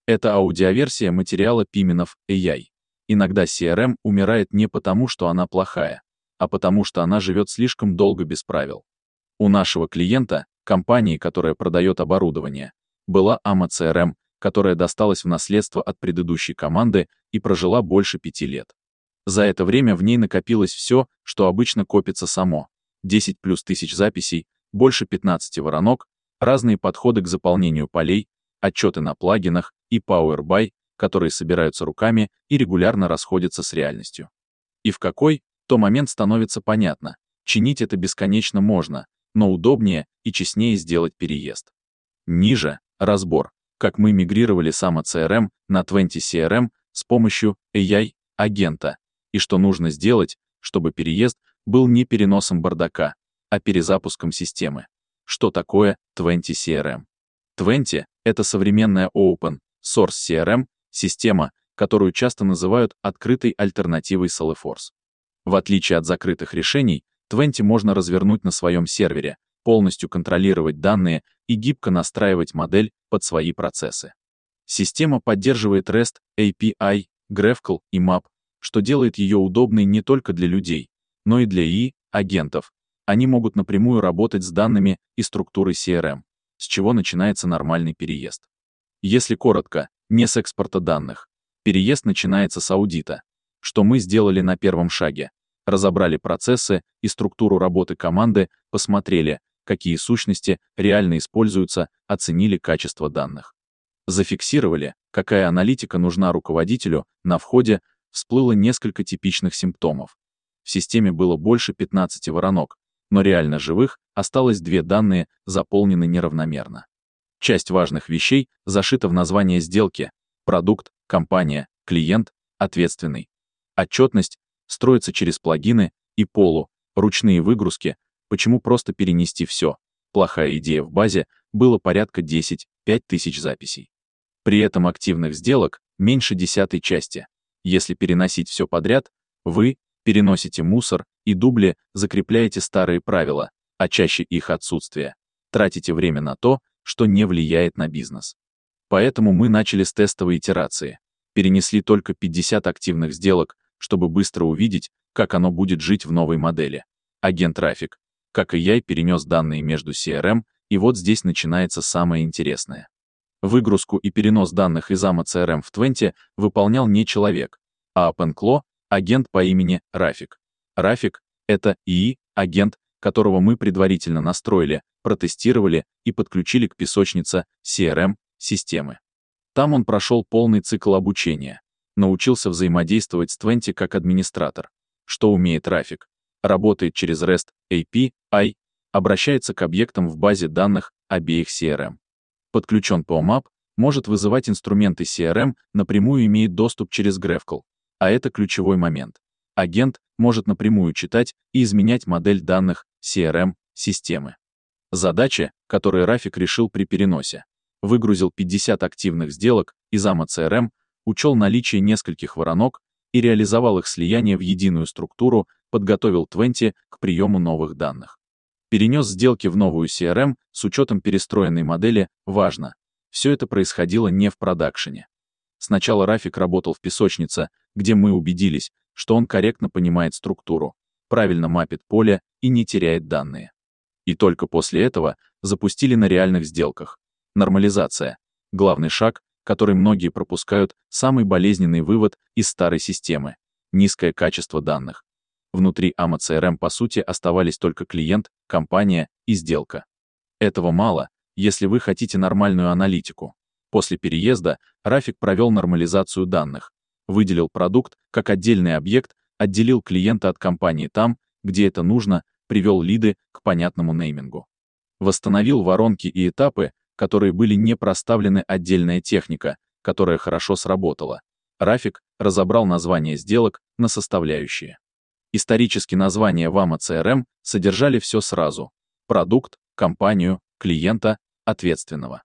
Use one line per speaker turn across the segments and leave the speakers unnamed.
Это аудиоверсия материала Пименов AI. Иногда CRM умирает не потому, что она плохая, а потому, что она живет слишком долго без правил. У нашего клиента, компании, которая продает оборудование, была AMA CRM, которая досталась в наследство от предыдущей команды и прожила больше 5 лет. За это время в ней накопилось все, что обычно копится само. 10 плюс тысяч записей, больше 15 воронок, разные подходы к заполнению полей, отчеты на плагинах и Power BI, которые собираются руками и регулярно расходятся с реальностью. И в какой-то момент становится понятно, чинить это бесконечно можно, но удобнее и честнее сделать переезд. Ниже — разбор, как мы мигрировали с AMA CRM на Twenti CRM с помощью AI-агента, и что нужно сделать, чтобы переезд был не переносом бардака, а перезапуском системы. Что такое Twenti CRM? Twenti — это современная Open Source CRM, система, которую часто называют открытой альтернативой Salesforce. В отличие от закрытых решений, Twenti можно развернуть на своем сервере, полностью контролировать данные и гибко настраивать модель под свои процессы. Система поддерживает REST, API, GraphQL и MAP, что делает ее удобной не только для людей, но и для AI-агентов. Они могут напрямую работать с данными и структурой CRM, с чего начинается нормальный переезд. Если коротко, не с экспорта данных. Переезд начинается с аудита. Что мы сделали на первом шаге? Разобрали процессы и структуру работы команды, посмотрели, какие сущности реально используются, оценили качество данных. Зафиксировали, какая аналитика нужна руководителю, на входе всплыло несколько типичных симптомов. В системе было больше 15 воронок, но реально живых осталось 2 данные, заполнены неравномерно. Часть важных вещей зашита в название сделки: продукт, компания, клиент, ответственный. Отчетность строится через плагины и ручные выгрузки. Почему просто перенести все? Плохая идея в базе, было порядка 10-5 тысяч записей. При этом активных сделок меньше 1/10 части. Если переносить все подряд, вы переносите мусор и дубли, закрепляете старые правила, а чаще их отсутствие. Тратите время на то, что не влияет на бизнес. Поэтому мы начали с тестовой итерации. Перенесли только 50 активных сделок, чтобы быстро увидеть, как оно будет жить в новой модели. Агент трафик. Как и я, перенес данные между CRM, и вот здесь начинается самое интересное. Выгрузку и перенос данных из AMA CRM в Twenti выполнял не человек, а OpenClaw, агент по имени Рафик. Рафик — это ИИ-агент, которого мы предварительно настроили, протестировали и подключили к песочнице CRM-системы. Там он прошел полный цикл обучения, научился взаимодействовать с Twenti как администратор. Что умеет Рафик? Работает через REST API, обращается к объектам в базе данных обеих CRM. Подключен по MAP, может вызывать инструменты CRM, напрямую имеет доступ через GraphQL. А это ключевой момент. Агент может напрямую читать и изменять модель данных CRM-системы. Задачи, которые Рафик решил при переносе. Выгрузил 50 активных сделок из AMA CRM, учел наличие нескольких воронок и реализовал их слияние в единую структуру, подготовил Twenti к приему новых данных. Перенес сделки в новую CRM с учетом перестроенной модели, важно. Все это происходило не в продакшене. Сначала Рафик работал в песочнице, где мы убедились, что он корректно понимает структуру, правильно мапит поле и не теряет данные. И только после этого запустили на реальных сделках. Нормализация. Главный шаг, который многие пропускают, самый болезненный вывод из старой системы. Низкое качество данных. Внутри AMA CRM по сути оставались только клиент, компания и сделка. Этого мало, если вы хотите нормальную аналитику. После переезда Рафик провел нормализацию данных, выделил продукт как отдельный объект, отделил клиента от компании там, где это нужно, привел лиды к понятному неймингу. Восстановил воронки и этапы, которые были не проставлены, отдельная техника, которая хорошо сработала. Рафик разобрал названия сделок на составляющие. Исторически названия в AMA CRM содержали все сразу: продукт, компанию, клиента, ответственного.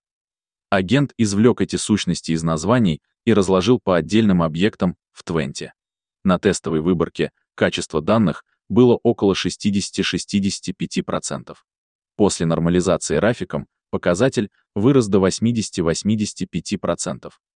Агент извлек эти сущности из названий и разложил по отдельным объектам в Twenti. На тестовой выборке качество данных было около 60-65%. После нормализации Рафиком показатель вырос до 80-85%.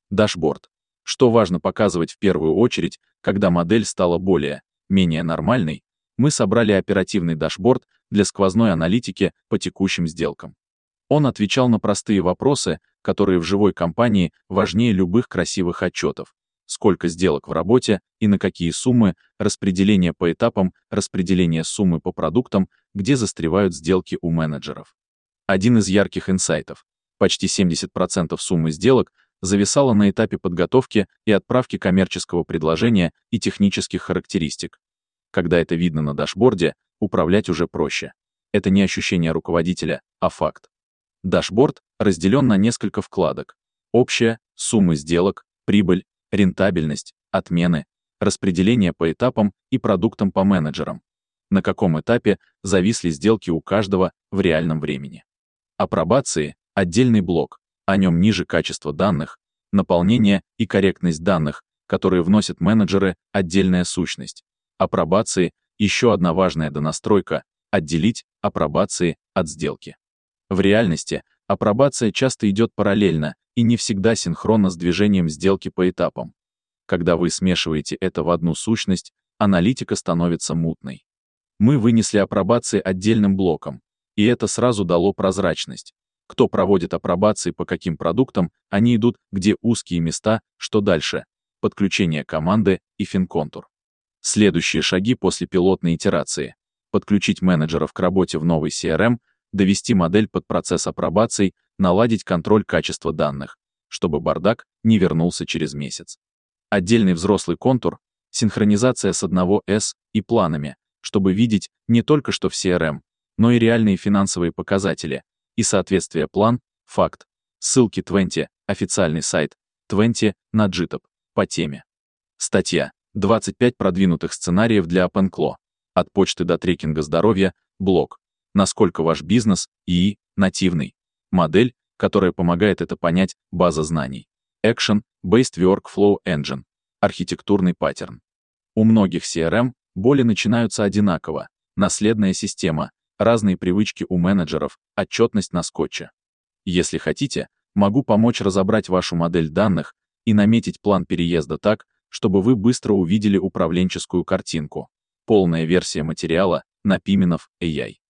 Дашборд. Что важно показывать в первую очередь, когда модель стала более-менее нормальной, мы собрали оперативный дашборд для сквозной аналитики по текущим сделкам. Он отвечал на простые вопросы, которые в живой компании важнее любых красивых отчетов. Сколько сделок в работе и на какие суммы, распределение по этапам, распределение суммы по продуктам, где застревают сделки у менеджеров. Один из ярких инсайтов. Почти 70% суммы сделок зависало на этапе подготовки и отправки коммерческого предложения и технических характеристик. Когда это видно на дашборде, управлять уже проще. Это не ощущение руководителя, а факт. Дашборд разделен на несколько вкладок. Общая, суммы сделок, прибыль, рентабельность, отмены, распределение по этапам и продуктам по менеджерам. На каком этапе зависли сделки у каждого в реальном времени. Апробации — отдельный блок, о нем ниже качество данных, наполнение и корректность данных, которые вносят менеджеры, отдельная сущность. Апробации — еще одна важная донастройка — отделить апробации от сделки. В реальности апробация часто идет параллельно и не всегда синхронно с движением сделки по этапам. Когда вы смешиваете это в одну сущность, аналитика становится мутной. Мы вынесли апробации отдельным блоком, и это сразу дало прозрачность. Кто проводит апробации по каким продуктам, они идут, где узкие места, что дальше. Подключение команды и финконтур. Следующие шаги после пилотной итерации. Подключить менеджеров к работе в новый CRM, довести модель под процесс апробаций, наладить контроль качества данных, чтобы бардак не вернулся через месяц. Отдельный взрослый контур, синхронизация с одного S и планами, чтобы видеть не только что в CRM, но и реальные финансовые показатели, и соответствие план, факт. Ссылки 20, официальный сайт, 20 на GitHub, по теме. Статья. 25 продвинутых сценариев для OpenClaw. От почты до трекинга здоровья, блог. Насколько ваш бизнес ИИ нативный. Модель, которая помогает это понять, база знаний. Action-Based Workflow Engine. Архитектурный паттерн. У многих CRM боли начинаются одинаково. Наследная система, разные привычки у менеджеров, отчетность на скотче. Если хотите, могу помочь разобрать вашу модель данных и наметить план переезда так, чтобы вы быстро увидели управленческую картинку. Полная версия материала на Piminov AI.